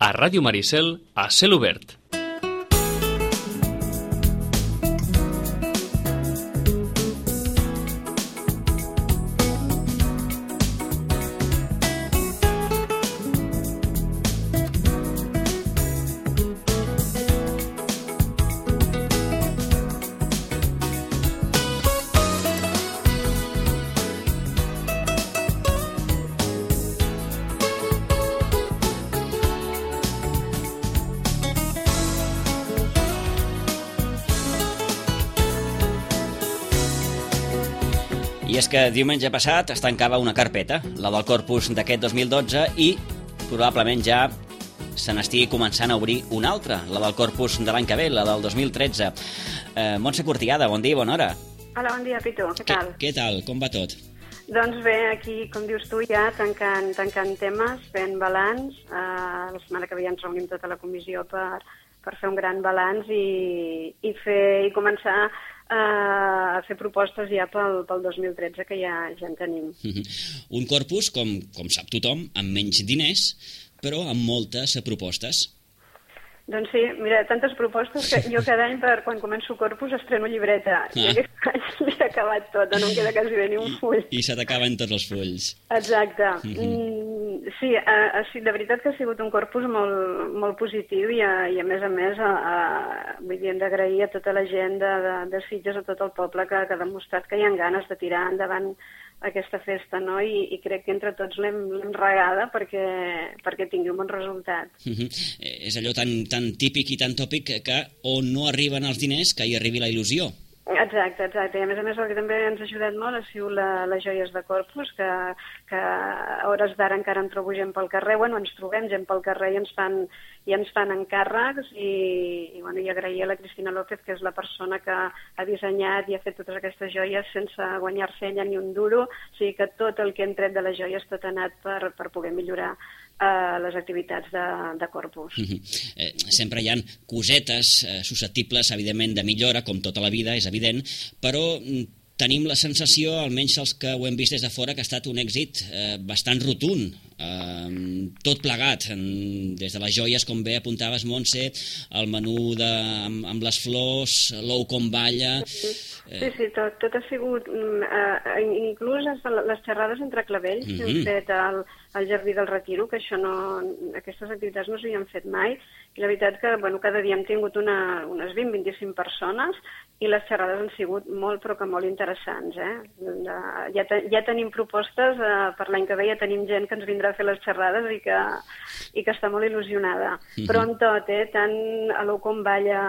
a Ràdio Maricel, a Cel Obert. I és que diumenge passat es tancava una carpeta, la del Corpus d'aquest 2012, i probablement ja se n'estigui començant a obrir una altra, la del Corpus de l'any que ve, la del 2013. Montse Cortiada, bon dia i bona hora. Hola, bon dia, Pitu, què tal? Què tal, com va tot? Doncs bé, aquí, com dius tu, ja tancant temes, fent balanç. La setmana que ve ja ens reunim tota la comissió per fer un gran balanç i començar a fer propostes ja pel 2013, que ja en tenim. Un Corpus, com sap tothom, amb menys diners, però amb moltes propostes. Doncs sí, mira, tantes propostes que jo cada any, quan començo Corpus, estreno llibreta. I aquest any l'he acabat tot, no em queda quasi bé ni un full. I se t'acaben tots els fulls. Exacte. Sí, de veritat que ha sigut un Corpus molt positiu i a més, vull dir, hem d'agrair a tota la gent de Sitges, a tot el poble que ha demostrat que hi ha ganes de tirar endavant aquesta festa, no? I crec que entre tots l'hem regada perquè tingui un bon resultat. És allò tan típic i tan tòpic que on no arriben els diners, que hi arribi la il·lusió. Exacte. I a més el que també ens ha ajudat molt ha sigut les joies de Corpus, que a hores d'ara encara en trobo gent pel carrer, ens trobem gent pel carrer i ens fan encàrrecs i agrair a la Cristina López, que és la persona que ha dissenyat i ha fet totes aquestes joies sense guanyar-se ella ni un duro, o sigui que tot el que hem tret de les joies tot ha anat per poder millorar les activitats de Corpus. Sempre hi ha cosetes susceptibles, evidentment, de millora, com tota la vida, és evident, però tenim la sensació, almenys els que ho hem vist des de fora, que ha estat un èxit bastant rotund. Tot plegat, des de les joies, com bé apuntaves, Montse, el menú amb les flors, l'ou com balla... Sí, tot ha sigut... Inclús les xerrades entre clavells que hem fet al Jardí del Retiro, que aquestes activitats no s'havien fet mai, i la veritat que cada dia hem tingut unes 20-25 persones i les xerrades han sigut molt, però que molt interessants. Ja tenim propostes per l'any que ve, ja tenim gent que ens vindrà a fer les xerrades i que està molt il·lusionada. Però en tot, tant a l'ou com balla,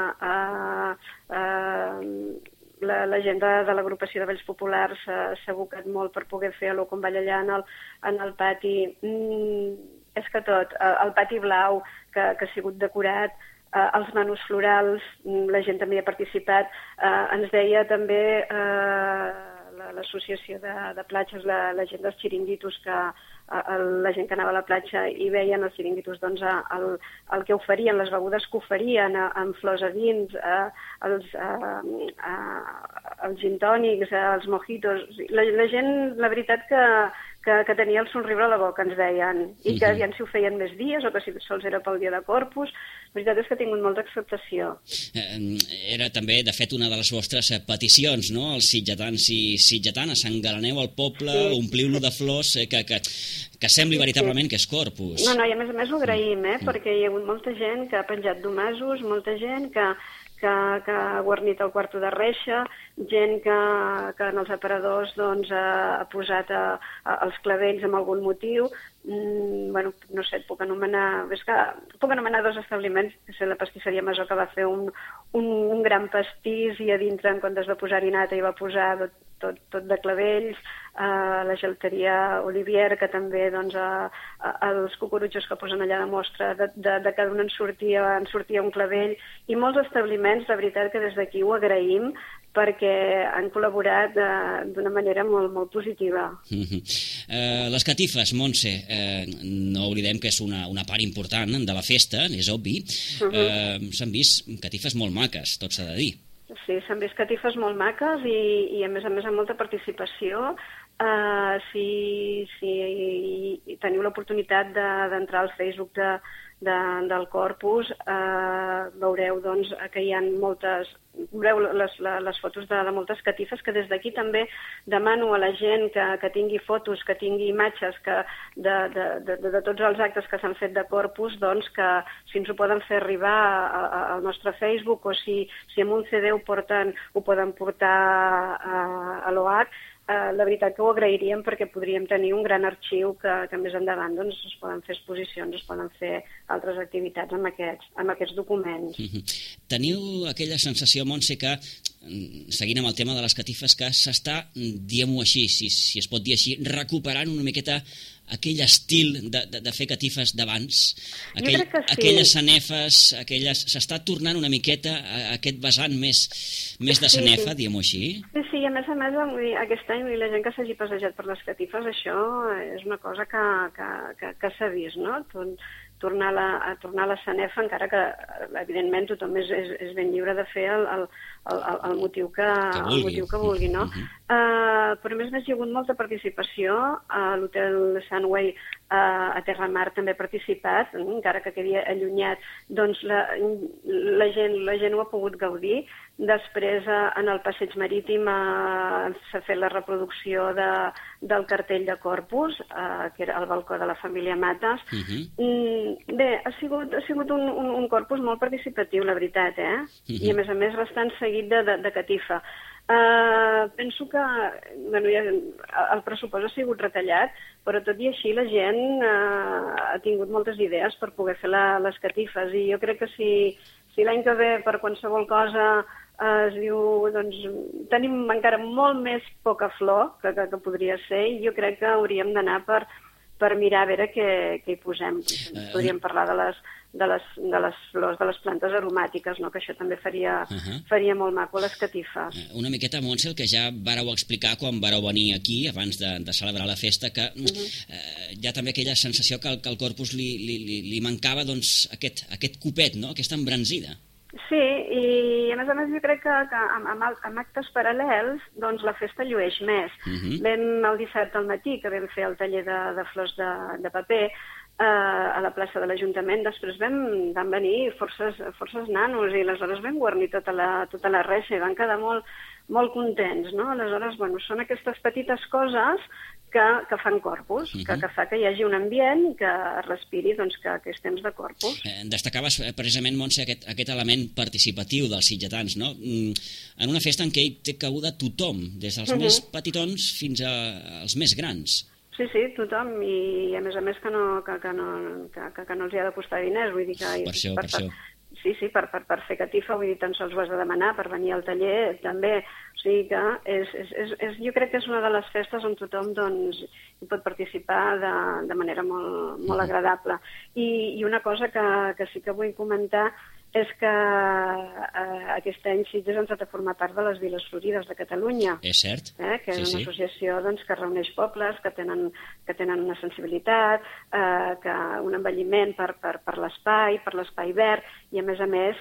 la gent de l'agrupació de Vells Populars s'ha abocat molt per poder fer l'ou com balla allà en el pati. És que tot, el pati blau que ha sigut decorat, els menús florals, la gent també hi ha participat, ens deia també l'associació de platges, la gent dels xiringuitos, que la gent que anava a la platja i veien els xiringuitos, doncs el que oferien, les begudes que oferien amb flors a dins, els gin tònics, els mojitos, la gent, la veritat que tenia el somriure a la boca, ens deien, i que aviam si ho feien més dies o que si sols era pel dia de Corpus. La veritat és que ha tingut molta acceptació. Era també, de fet, una de les vostres peticions, no? Els sitgetans i sitgetanes, engalaneu el poble, ompliu-lo de flors, que sembli veritablement que és Corpus. No, i a més ho agraïm, perquè hi ha hagut molta gent que ha penjat domasos, molta gent que ha guarnit el quarto de reixa, gent que en els aparadors ha posat els clavells amb algun motiu. No sé, puc anomenar dos establiments, que és la pastisseria Masó, que va fer un gran pastís i a dintre, en comptes de posar-hi nata, hi va posar tot de clavells, la gelateria Olivier, que també els cucurutxos que posen allà de mostra, de cada un en sortia un clavell, i molts establiments, de veritat que des d'aquí ho agraïm, perquè han col·laborat d'una manera molt, molt positiva. Les catifes, Montse, no oblidem que és una part important de la festa, és obvi. S'han vist catifes molt maques, tot s'ha de dir. Sí, s'han vist catifes molt maques i a més amb molta participació. Si teniu l'oportunitat d'entrar al Facebook del Corpus, veureu doncs, que hi ha veureu les fotos de moltes catifes, que des d'aquí també demano a la gent que tingui fotos, que tingui imatges de tots els actes que s'han fet de Corpus, doncs que si ens ho poden fer arribar al nostre Facebook, o si amb un CD ho poden portar a l'OH, la veritat que ho agrairíem, perquè podríem tenir un gran arxiu que més endavant doncs, es poden fer exposicions, es poden fer altres activitats amb aquests documents. Teniu aquella sensació, Montse, que, seguint amb el tema de les catifes, que s'està, diguem-ho així, si es pot dir així, recuperant una miqueta aquell estil de fer catifes d'abans, aquelles sanefes, s'està tornant una miqueta a aquest vessant més de sanefa, diguem-ho així? Sí, a més, aquest any la gent que s'hagi passejat per les catifes, això és una cosa que s'ha vist, no? Tornar a la sanefa, encara que, evidentment, tothom és ben lliure de fer el motiu que vulgui, no? Però, a més, hi ha hagut molta participació. A l'Hotel Sunway a Terramar també ha participat, encara que quedi allunyat, doncs la gent ho ha pogut gaudir. Després, en el passeig marítim, s'ha fet la reproducció del cartell de Corpus, que era al balcó de la família Matas. Bé, ha sigut un Corpus molt participatiu, la veritat, i a més bastant seguit de catifa. Penso que el pressupost ha sigut retallat, però tot i així la gent ha tingut moltes idees per poder fer les catifes, i jo crec que si l'any que ve per qualsevol cosa es diu, doncs, tenim encara molt més poca flor que podria ser, i jo crec que hauríem d'anar per mirar a veure què hi posem. Podríem parlar de les flors, de les plantes aromàtiques, no? Que això també faria molt maco a les catifes. Una miqueta, Montse, el que ja vareu explicar quan vareu venir aquí, abans de celebrar la festa, que hi ha també aquella sensació que al Corpus li mancava, doncs, aquest copet, no? Aquesta embranzida. Sí, i a més jo crec que amb actes paral·lels doncs la festa llueix més. Vam el dissabte al matí, que vam fer el taller de flors de paper a la plaça de l'Ajuntament, després van venir forces nanos, i aleshores vam guarnir tota la reixa i van quedar molt contents, no? Aleshores, són aquestes petites coses que fan Corpus, que fa que hi hagi un ambient i que es respiri, doncs, que és temps de Corpus. Destacaves precisament, Montse, aquest element participatiu dels sitgetans, no? En una festa en què hi té cabuda tothom, des dels més petitons fins als més grans. Sí, tothom, i a més que no els hi ha de costar diners, vull dir que... Per això. Sí, per fer catifa, vull dir, tan sols ho has de demanar per venir al taller, també. O sigui que jo crec que és una de les festes on tothom doncs, hi pot participar de manera molt agradable. I una cosa que sí que vull comentar és que aquest any Sitges ha entrat a formar part de les Viles Florides de Catalunya. És cert. Que és una associació que reuneix pobles que tenen una sensibilitat, un envelliment per l'espai verd, i a més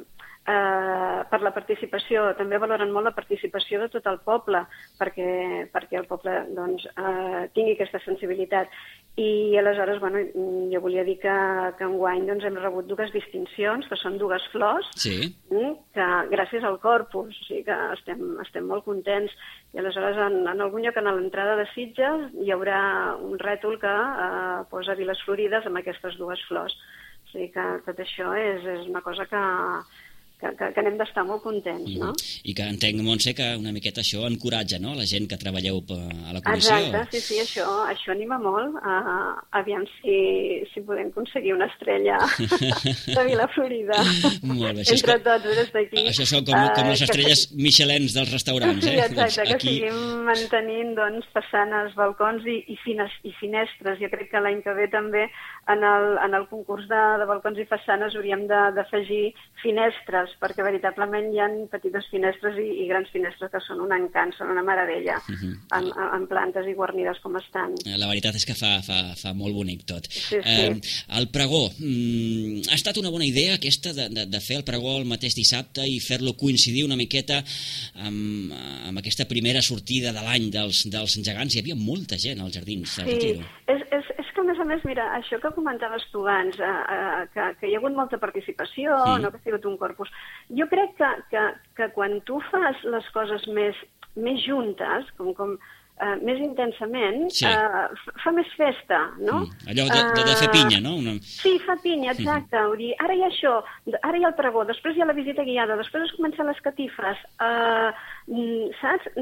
per la participació. També valoren molt la participació de tot el poble, perquè el poble doncs, tingui aquesta sensibilitat. I aleshores, jo volia dir que enguany doncs, hem rebut dues distincions, que són dues flors, que gràcies al Corpus, o sigui que estem molt contents. I aleshores, en algun lloc, a l'entrada de Sitges, hi haurà un rètol que posa Viles Florides amb aquestes dues flors. O sigui que tot això és una cosa que n'hem d'estar molt contents, no? I que entenc, Montse, que una miqueta això encoratja, no?, la gent que treballeu a la comissió. Exacte, sí, això anima molt. Aviam si podem aconseguir una estrella de Vila Florida. Molt bé. Entre tots, des d'aquí. Això són com les estrelles Michelins dels restaurants, Sí, exacte, que seguim mantenint façanes, balcons i finestres. Jo crec que l'any que ve també en el concurs de balcons i façanes hauríem d'afegir finestres, perquè veritablement hi ha petites finestres i grans finestres que són un encant, són una meravella, amb plantes i guarnides com estan. La veritat és que fa molt bonic tot. Sí. El pregó, ha estat una bona idea aquesta de fer el pregó el mateix dissabte i fer-lo coincidir una miqueta amb aquesta primera sortida de l'any dels gegants. Hi havia molta gent als jardins. Sí, és que a més a més, mira, això que comentaves tu abans, que hi ha hagut molta participació, no que ha sigut un corpus, jo crec que quan tu fas les coses més juntes, com més intensament, fa més festa, no? Allò de fer pinya, no? Sí, fa pinya, exacte. Ara hi ha això, ara hi ha el pregó, després hi ha la visita guiada, després es comencen les catifes, saps?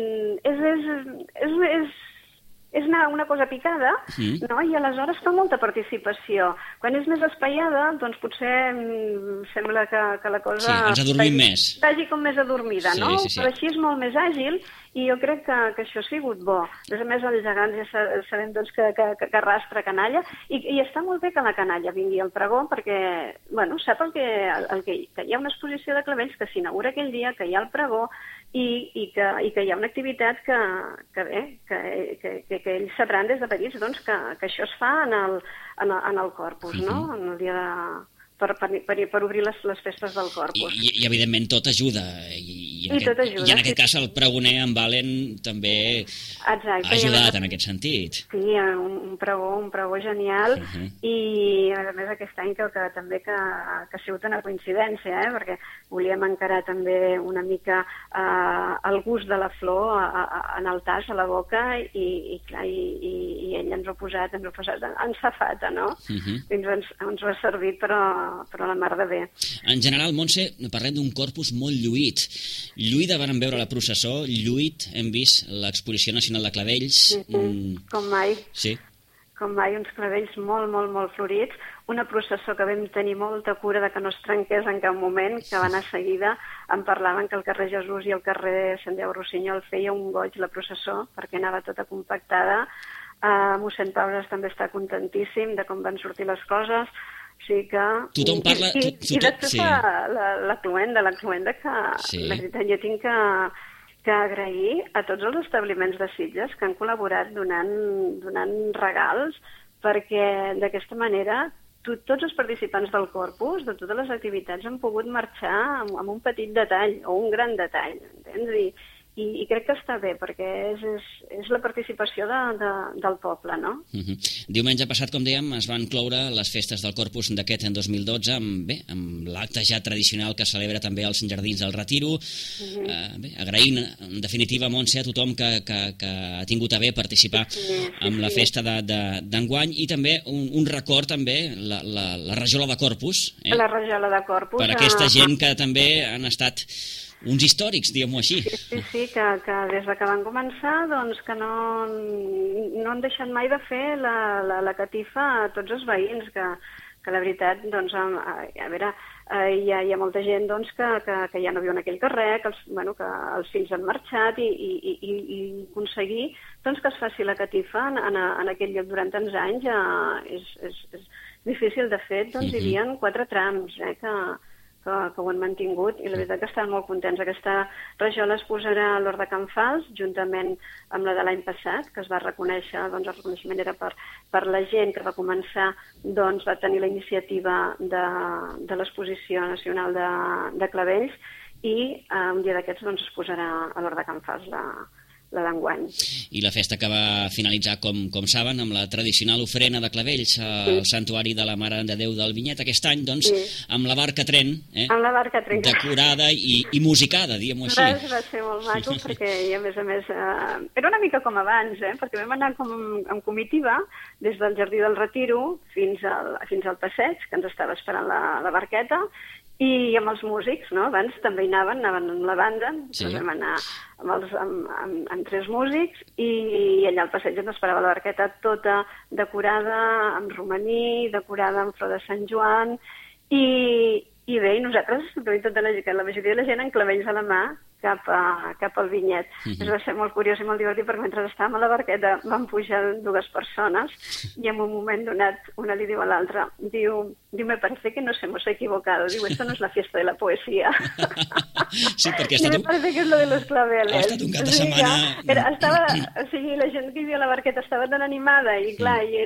És una cosa picada, no? I aleshores fa molta participació. Quan és més espaiada, doncs potser sembla que la cosa... Sí, ens adormim més. Vagi com més adormida, no? Sí. Però així és molt més àgil i jo crec que això ha sigut bo. A més, els gegants ja sabem doncs, que arrastra canalla i està molt bé que la canalla vingui al pregó perquè, bueno, sap que hi ha una exposició de clavells que s'inaugura aquell dia, que hi ha el pregó i que hi ha una activitat que ells sabran des de petits doncs, que això es fa en el corpus, no? En el dia de... per obrir les festes del corpus. I evidentment tot ajuda. I en aquest cas el pregoner, en Valen, també ha ajudat en aquest sentit. Sí, un pregó genial i a més aquest any que també que ha sigut una coincidència, perquè volíem encarar també una mica el gust de la flor en el tas, a la boca i ell ens ho ha posat en safata, no? Ens ho ha servit però la mar de bé. En general, Montse, parlem d'un corpus molt lluït. Lluïda vàrem veure la processó, lluït hem vist l'Exposició Nacional de Clavells. Com mai. Sí. Com mai, uns clavells molt, molt, molt florits. Una processó que vam tenir molta cura de que no es trenqués en cap moment, que va anar seguida. Em parlaven que el carrer Jesús i el carrer Santiago Rossinyol feia un goig la processó, perquè anava tota compactada. Mossèn Paules també està contentíssim de com van sortir les coses. Sí que... Tothom parla... I després la cluenda, que la veritat jo tinc que agrair a tots els establiments de Sitges que han col·laborat donant regals perquè d'aquesta manera tots els participants del corpus, de totes les activitats, han pogut marxar amb un petit detall o un gran detall, entens? I crec que està bé, perquè és la participació del poble, no? Diumenge passat, com dèiem, es van cloure les festes del Corpus d'aquest en 2012 amb l'acte ja tradicional que celebra també als Jardins del Retiro. Agraint, en definitiva, Montse, a tothom que ha tingut a bé participar en la festa d'enguany i també un record, també, la rajola de Corpus. La rajola de Corpus. Per aquesta gent que també han estat uns històrics, diguem-ho així. Sí, que des que van començar, doncs que no han deixat mai de fer la catifa a tots els veïns, que la veritat, doncs, a veure, hi ha molta gent doncs, que ja no viu en aquell carrer, que els fills han marxat i aconseguir doncs, que es faci la catifa en aquell lloc durant tants anys és difícil. De fet, doncs, hi havia 4 trams que ho han mantingut i la veritat que estan molt contents. Aquesta rajola es posarà a l'Hort de Can Fals, juntament amb la de l'any passat, que es va reconèixer, doncs el reconeixement era per la gent que va començar, doncs va tenir la iniciativa de l'Exposició Nacional de Clavells i un dia d'aquests doncs es posarà a l'Hort de Can Fals la d'enguany. I la festa que va finalitzar, com saben, amb la tradicional ofrena de clavells al Santuari de la Mare de Déu del Vinyet, aquest any, doncs, amb la barca tren, amb la barca tren, decorada i musicada, diguem-ho així. Va ser molt maco, perquè a més era una mica com abans, perquè vam anar com en comitiva des del Jardí del Retiro fins al passeig, que ens estava esperant la barqueta, i amb els músics, no? Abans també hi anaven amb la banda, vam anar amb 3 músics i allà al passeig ens esperava la barqueta tota decorada amb romaní, decorada amb flor de Sant Joan i bé, i nosaltres, tota la majoria de la gent amb clavells a la mà cap al Vinyet. Va ser molt curiós i molt divertit perquè mentre estàvem a la barqueta van pujar 2 persones i en un moment donat una li diu a l'altra, diu, me parece que nos hemos equivocado, diu, esto no es la fiesta de la poesía. Sí, perquè me parece que es lo de los claveles. Ha estat un cap de setmana... La gent que hi havia a la barqueta estava tan animada i clar, i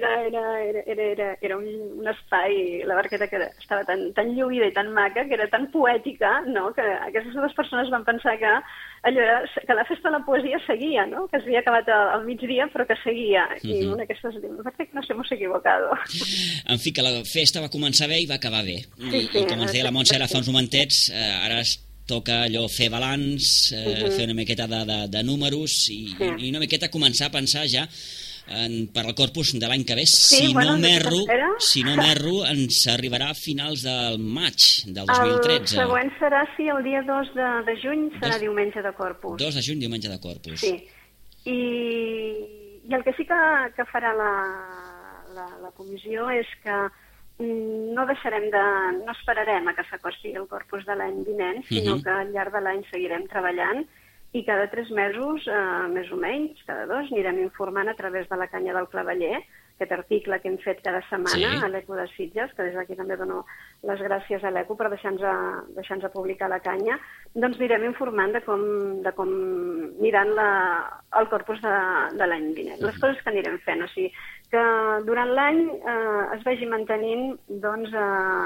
era un espai, la barqueta que estava tan lluïda i tan maca, que era tan poètica, no? Que aquestes 2 persones van pensar que allò era que la festa de la poesia seguia, no? Que s'havia acabat al migdia, però que seguia. I una d'aquestes diu, parece que nos hemos equivocado. En fi, que la festa va començar bé i va acabar bé. Sí, I com ens deia la Montse ara fa uns momentets, ara es toca allò fer balanç, fer una miqueta de números i una miqueta començar a pensar ja per al corpus de l'any que ve. Si no m'erro, ens arribarà a finals del maig del 2013. El següent serà, sí, el dia 2 de juny, serà diumenge de Corpus. 2 de juny, diumenge de Corpus. Sí. I el que sí que farà la comissió és que no esperarem a que s'acosti el Corpus de l'any vinent, sinó que al llarg de l'any seguirem treballant i cada 3 mesos, més o menys, cada 2, anirem informant a través de la Canya del Claveller, aquest article que hem fet cada setmana a l'Eco de Sitges, que des d'aquí també dono les gràcies a l'Eco per deixar-nos publicar la Canya, doncs anirem informant de com aniran el corpus de l'any vinent, les coses que anirem fent, o sigui, que durant l'any es vagi mantenint doncs,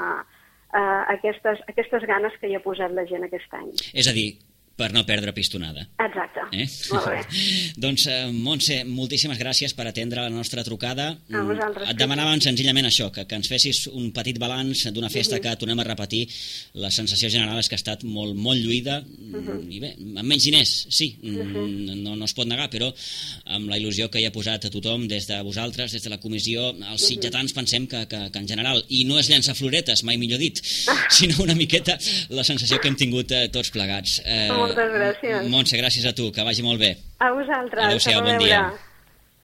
aquestes ganes que hi ha posat la gent aquest any. És a dir, per no perdre pistonada. Exacte, molt bé. Doncs, Montse, moltíssimes gràcies per atendre la nostra trucada. A vosaltres. Et demanàvem senzillament això, que ens fessis un petit balanç d'una festa que tornem a repetir. La sensació general és que ha estat molt, molt lluïda, i bé, amb menys diners, sí, no es pot negar, però amb la il·lusió que hi ha posat a tothom, des de vosaltres, des de la comissió, els sitgetans pensem que en general, i no és llançar floretes, mai millor dit, sinó una miqueta la sensació que hem tingut tots plegats. Moltes gràcies. Montse, gràcies a tu, que vagi molt bé. A vosaltres. Adéu-siau, bon dia.